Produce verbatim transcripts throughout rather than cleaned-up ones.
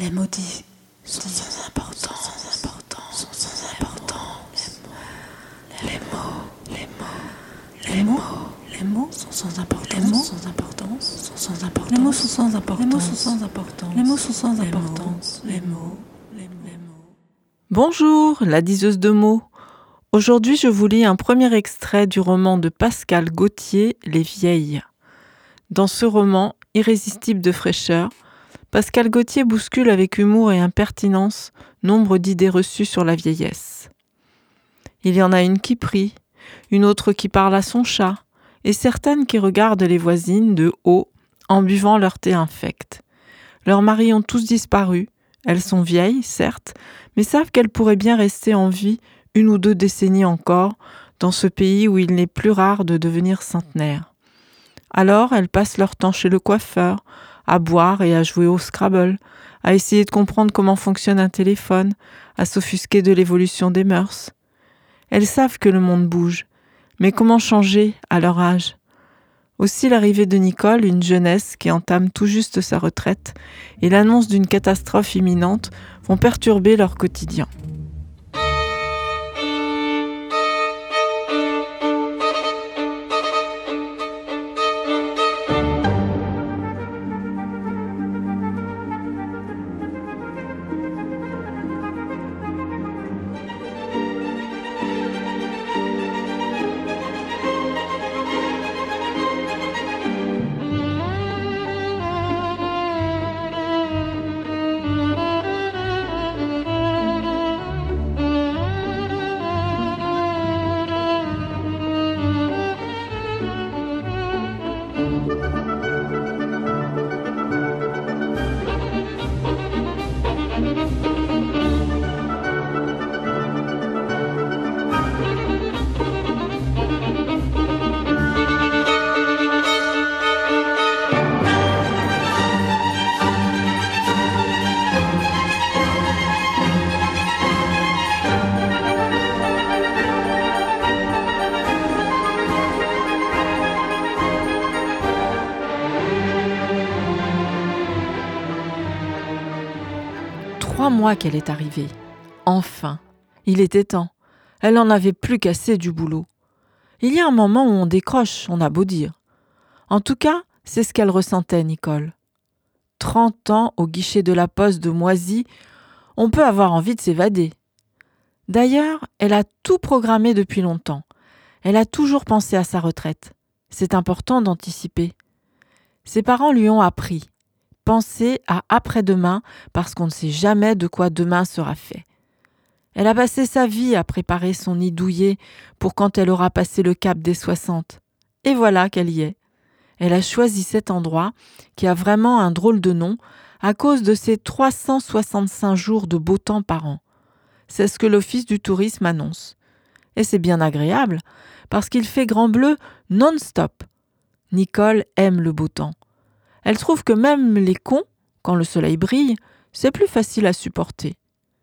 Les maudits sont sans importance, sans importance, sont sans importance. Les mots, les mots, les mots, les mots sont sans importance, les mots sans importance, sont sans importance. Les mots sont sans importance, les mots sont sans importance. Les mots sont sans importance, les mots, les mots. Bonjour, la diseuse de mots. Aujourd'hui, je vous lis un premier extrait du roman de Pascal Gauthier, Les Vieilles. Dans ce roman, irrésistible de fraîcheur, Pascal Gauthier bouscule avec humour et impertinence nombre d'idées reçues sur la vieillesse. Il y en a une qui prie, une autre qui parle à son chat, et certaines qui regardent les voisines de haut en buvant leur thé infect. Leurs maris ont tous disparu, elles sont vieilles, certes, mais savent qu'elles pourraient bien rester en vie une ou deux décennies encore dans ce pays où il n'est plus rare de devenir centenaire. Alors elles passent leur temps chez le coiffeur, à boire et à jouer au Scrabble, à essayer de comprendre comment fonctionne un téléphone, à s'offusquer de l'évolution des mœurs. Elles savent que le monde bouge, mais comment changer à leur âge ? Aussi l'arrivée de Nicole, une jeunesse qui entame tout juste sa retraite, et l'annonce d'une catastrophe imminente vont perturber leur quotidien. Trois mois qu'elle est arrivée. Enfin, il était temps. Elle n'en avait plus qu'assez du boulot. Il y a un moment où on décroche, on a beau dire. En tout cas, c'est ce qu'elle ressentait, Nicole. Trente ans au guichet de la poste de Moisy, on peut avoir envie de s'évader. D'ailleurs, elle a tout programmé depuis longtemps. Elle a toujours pensé à sa retraite. C'est important d'anticiper. Ses parents lui ont appris. Penser à après-demain parce qu'on ne sait jamais de quoi demain sera fait. Elle a passé sa vie à préparer son nid douillet pour quand elle aura passé le cap des soixante. Et voilà qu'elle y est. Elle a choisi cet endroit, qui a vraiment un drôle de nom, à cause de ses trois cent soixante-cinq jours de beau temps par an. C'est ce que l'Office du tourisme annonce. Et c'est bien agréable, parce qu'il fait grand bleu non-stop. Nicole aime le beau temps. Elle trouve que même les cons, quand le soleil brille, c'est plus facile à supporter.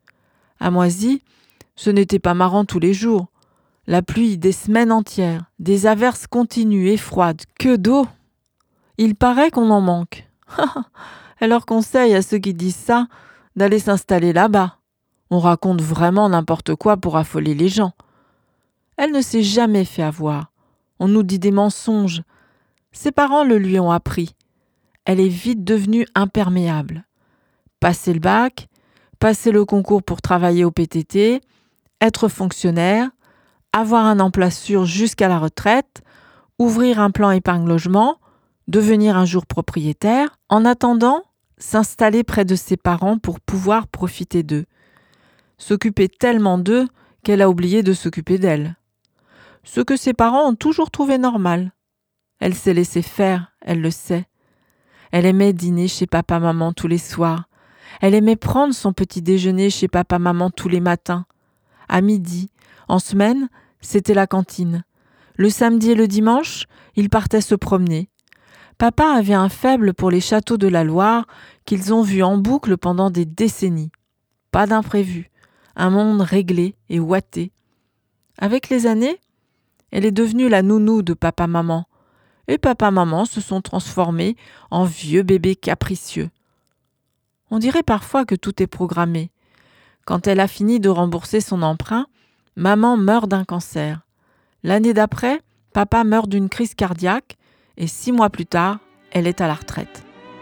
À Moisy, ce n'était pas marrant tous les jours. La pluie des semaines entières, des averses continues et froides, que d'eau. Il paraît qu'on en manque. Elle leur conseille à ceux qui disent ça d'aller s'installer là-bas. On raconte vraiment n'importe quoi pour affoler les gens. Elle ne s'est jamais fait avoir. On nous dit des mensonges. Ses parents le lui ont appris. Elle est vite devenue imperméable. Passer le bac, passer le concours pour travailler au P T T, être fonctionnaire, avoir un emploi sûr jusqu'à la retraite, ouvrir un plan épargne-logement, devenir un jour propriétaire, en attendant, s'installer près de ses parents pour pouvoir profiter d'eux. S'occuper tellement d'eux qu'elle a oublié de s'occuper d'elle. Ce que ses parents ont toujours trouvé normal. Elle s'est laissée faire, elle le sait. Elle aimait dîner chez papa-maman tous les soirs. Elle aimait prendre son petit déjeuner chez papa-maman tous les matins. À midi, en semaine, c'était la cantine. Le samedi et le dimanche, ils partaient se promener. Papa avait un faible pour les châteaux de la Loire qu'ils ont vus en boucle pendant des décennies. Pas d'imprévu, un monde réglé et ouaté. Avec les années, elle est devenue la nounou de papa-maman. Et papa-maman se sont transformés en vieux bébés capricieux. On dirait parfois que tout est programmé. Quand elle a fini de rembourser son emprunt, maman meurt d'un cancer. L'année d'après, papa meurt d'une crise cardiaque et six mois plus tard, elle est à la retraite.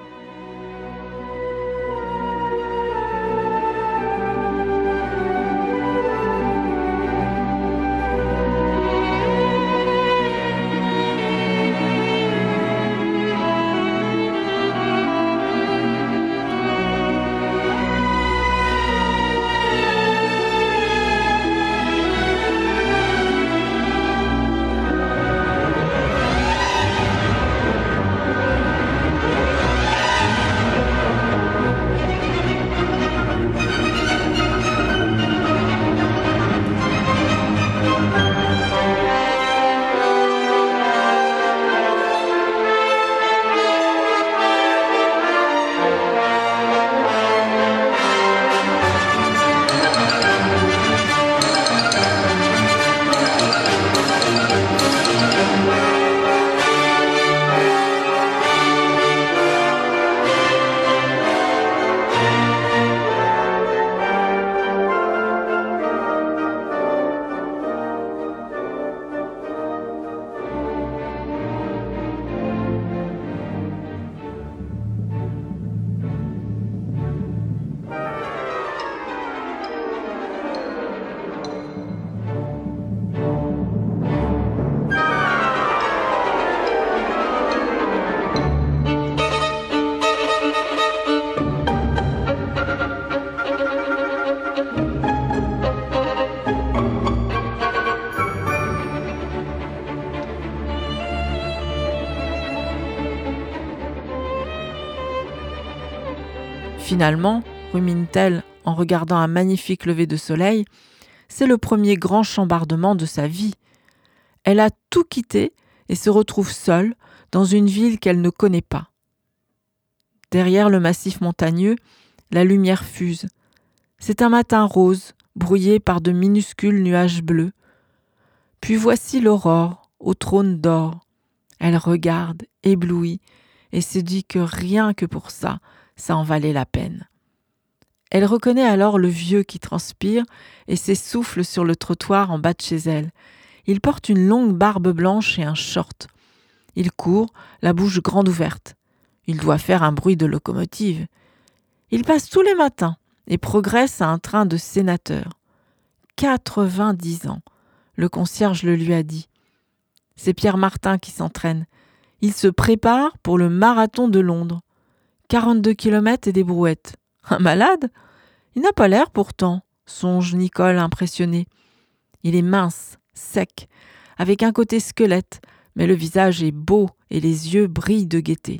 Finalement, rumine-t-elle en regardant un magnifique lever de soleil, c'est le premier grand chambardement de sa vie. Elle a tout quitté et se retrouve seule dans une ville qu'elle ne connaît pas. Derrière le massif montagneux, la lumière fuse. C'est un matin rose, brouillé par de minuscules nuages bleus. Puis voici l'aurore, au trône d'or. Elle regarde, éblouie, et se dit que rien que pour ça, ça en valait la peine. Elle reconnaît alors le vieux qui transpire et s'essouffle sur le trottoir en bas de chez elle. Il porte une longue barbe blanche et un short. Il court, la bouche grande ouverte. Il doit faire un bruit de locomotive. Il passe tous les matins et progresse à un train de sénateur. quatre-vingt-dix ans, le concierge le lui a dit. C'est Pierre Martin qui s'entraîne. Il se prépare pour le marathon de Londres. quarante-deux kilomètres et des brouettes. Un malade ? Il n'a pas l'air pourtant, songe Nicole impressionnée. Il est mince, sec, avec un côté squelette, mais le visage est beau et les yeux brillent de gaieté.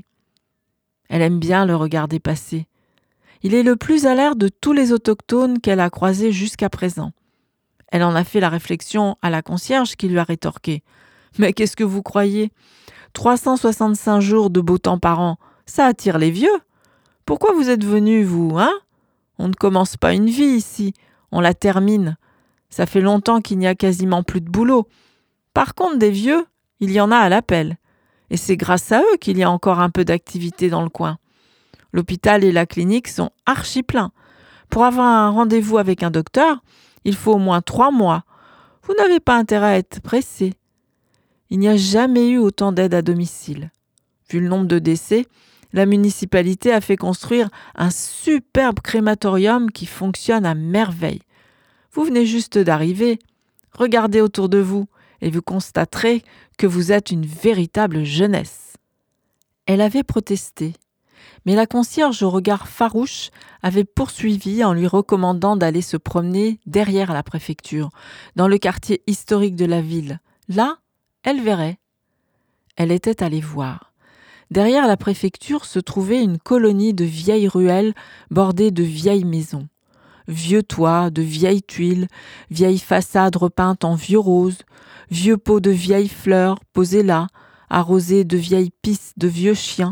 Elle aime bien le regarder passer. Il est le plus à l'air de tous les autochtones qu'elle a croisés jusqu'à présent. Elle en a fait la réflexion à la concierge qui lui a rétorqué. « Mais qu'est-ce que vous croyez ? trois cent soixante-cinq jours de beau temps par an, ça attire les vieux. Pourquoi vous êtes venus, vous, hein ? On ne commence pas une vie ici, on la termine. Ça fait longtemps qu'il n'y a quasiment plus de boulot. Par contre, des vieux, il y en a à l'appel. Et c'est grâce à eux qu'il y a encore un peu d'activité dans le coin. L'hôpital et la clinique sont archi pleins. Pour avoir un rendez-vous avec un docteur, il faut au moins trois mois. Vous n'avez pas intérêt à être pressé. Il n'y a jamais eu autant d'aide à domicile. Vu le nombre de décès, la municipalité a fait construire un superbe crématorium qui fonctionne à merveille. Vous venez juste d'arriver. Regardez autour de vous et vous constaterez que vous êtes une véritable jeunesse. Elle avait protesté, mais la concierge au regard farouche avait poursuivi en lui recommandant d'aller se promener derrière la préfecture, dans le quartier historique de la ville. Là, elle verrait. Elle était allée voir. Derrière la préfecture se trouvait une colonie de vieilles ruelles bordées de vieilles maisons. Vieux toits, de vieilles tuiles, vieilles façades repeintes en vieux rose, vieux pots de vieilles fleurs posés là, arrosés de vieilles pistes de vieux chiens.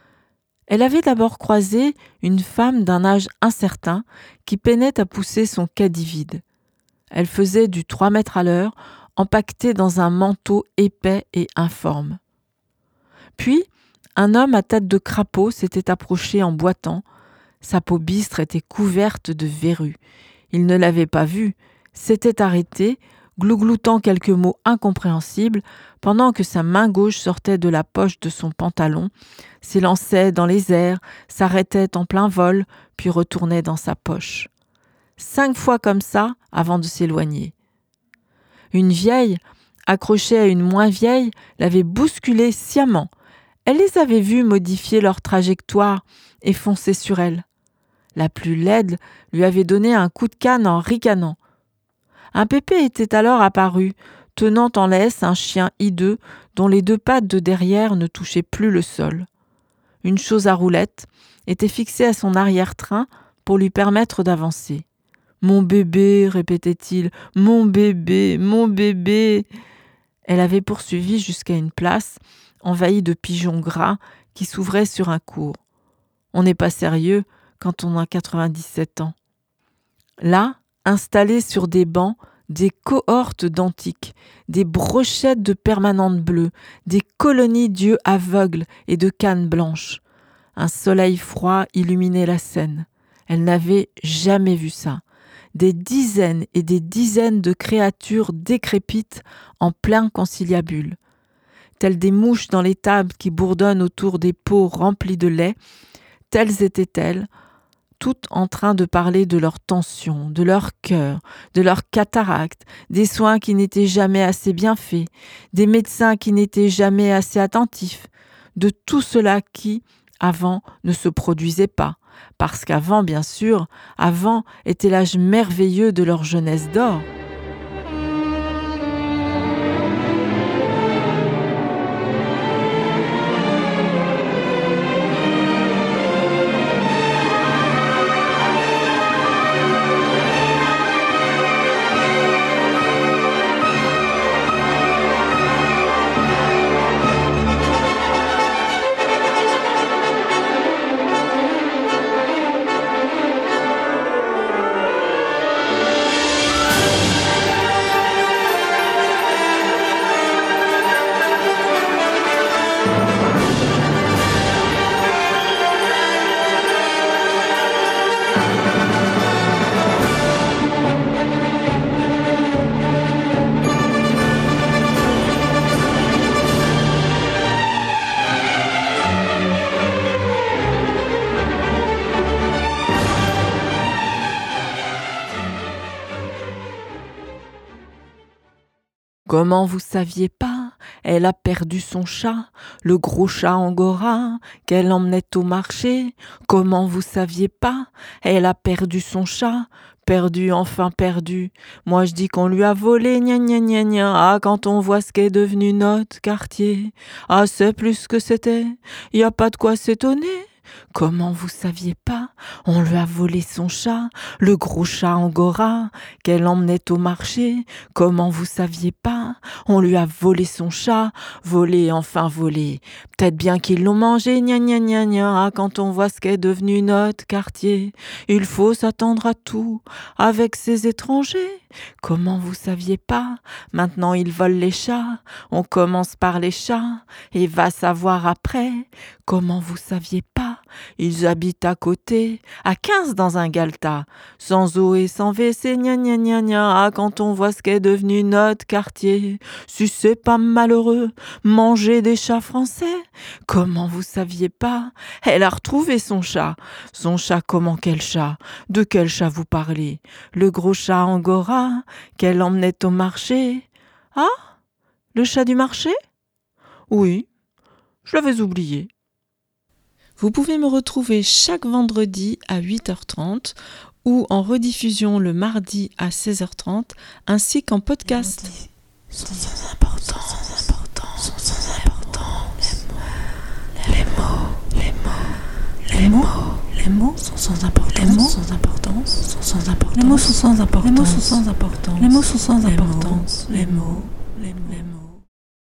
Elle avait d'abord croisé une femme d'un âge incertain qui peinait à pousser son caddie vide. Elle faisait du trois mètres à l'heure, empaquetée dans un manteau épais et informe. Puis, un homme à tête de crapaud s'était approché en boitant. Sa peau bistre était couverte de verrues. Il ne l'avait pas vue, s'était arrêté, glougloutant quelques mots incompréhensibles, pendant que sa main gauche sortait de la poche de son pantalon, s'élançait dans les airs, s'arrêtait en plein vol, puis retournait dans sa poche. Cinq fois comme ça avant de s'éloigner. Une vieille, accrochée à une moins vieille, l'avait bousculée sciemment. Elle les avait vus modifier leur trajectoire et foncer sur elle. La plus laide lui avait donné un coup de canne en ricanant. Un pépé était alors apparu, tenant en laisse un chien hideux dont les deux pattes de derrière ne touchaient plus le sol. Une chose à roulette était fixée à son arrière-train pour lui permettre d'avancer. « Mon bébé !» répétait-il. « Mon bébé, mon bébé !» Elle avait poursuivi jusqu'à une place envahie de pigeons gras qui s'ouvrait sur un cours. On n'est pas sérieux quand on a quatre-vingt-dix-sept ans. Là, installés sur des bancs, des cohortes d'antiques, des brochettes de permanentes bleues, des colonies d'yeux aveugles et de cannes blanches. Un soleil froid illuminait la scène. Elle n'avait jamais vu ça. Des dizaines et des dizaines de créatures décrépites en plein conciliabule. Telles des mouches dans les tables qui bourdonnent autour des pots remplis de lait, telles étaient-elles, toutes en train de parler de leur tension, de leur cœur, de leur cataracte, des soins qui n'étaient jamais assez bien faits, des médecins qui n'étaient jamais assez attentifs, de tout cela qui, avant, ne se produisait pas. Parce qu'avant, bien sûr, avant était l'âge merveilleux de leur jeunesse d'or. Comment vous saviez pas, elle a perdu son chat, le gros chat angora, qu'elle emmenait au marché. Comment vous saviez pas, elle a perdu son chat, perdu, enfin perdu. Moi je dis qu'on lui a volé, gna gna gna gna. Ah, quand on voit ce qu'est devenu notre quartier. Ah, c'est plus que c'était, y a pas de quoi s'étonner. Comment vous saviez pas, on lui a volé son chat, le gros chat angora, qu'elle emmenait au marché. Comment vous saviez pas, on lui a volé son chat, volé, enfin volé. Peut-être bien qu'ils l'ont mangé, gna gna gna gna. Ah, quand on voit ce qu'est devenu notre quartier, il faut s'attendre à tout avec ces étrangers. Comment vous saviez pas, maintenant ils volent les chats, on commence par les chats, et va savoir après. Comment vous saviez pas, ils habitent à côté, à quinze dans un galetas, sans eau et sans W C, gna gna gna gna. Ah, quand on voit ce qu'est devenu notre quartier, si c'est pas malheureux, manger des chats français. Comment vous saviez pas, elle a retrouvé son chat. Son chat, comment, quel chat? De quel chat vous parlez? Le gros chat angora, qu'elle emmenait au marché. Ah, le chat du marché? Oui, je l'avais oublié. Vous pouvez me retrouver chaque vendredi à huit heures trente ou en rediffusion le mardi à seize heures trente ainsi qu'en podcast. Sont sans importance, sans importance, sans importance. Les mots, les mots, les mots, les mots sont sans importance. Les mots sans importance, sont sans importance. Les mots sont sans importance. Les mots sont sans importance. Les mots sont sans importance. Les mots, les mots, les mots.